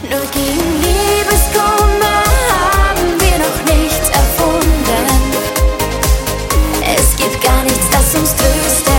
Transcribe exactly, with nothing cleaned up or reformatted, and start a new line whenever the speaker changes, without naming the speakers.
Nur gegen Liebeskummer haben wir noch nichts erfunden. Es gibt gar nichts, das uns tröstet.